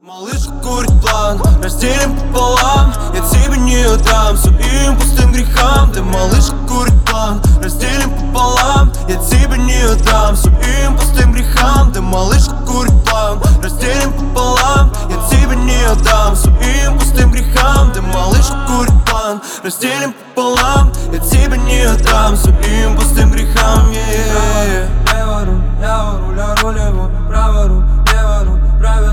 Малышка курит план, разделим пополам. Я тебе не отдам своим пустым грехам. Ты, малышка, курит план, разделим пополам. Я тебе не отдам своим пустым грехам. Ты, малышка, курит план, разделим пополам. Я тебе не отдам своим пустым грехам. Ты, малышка, курит план, разделим пополам. Я тебе не отдам своим пустым грехам. Право руль, лево руль, я руль его. Право руль, лево руль, правый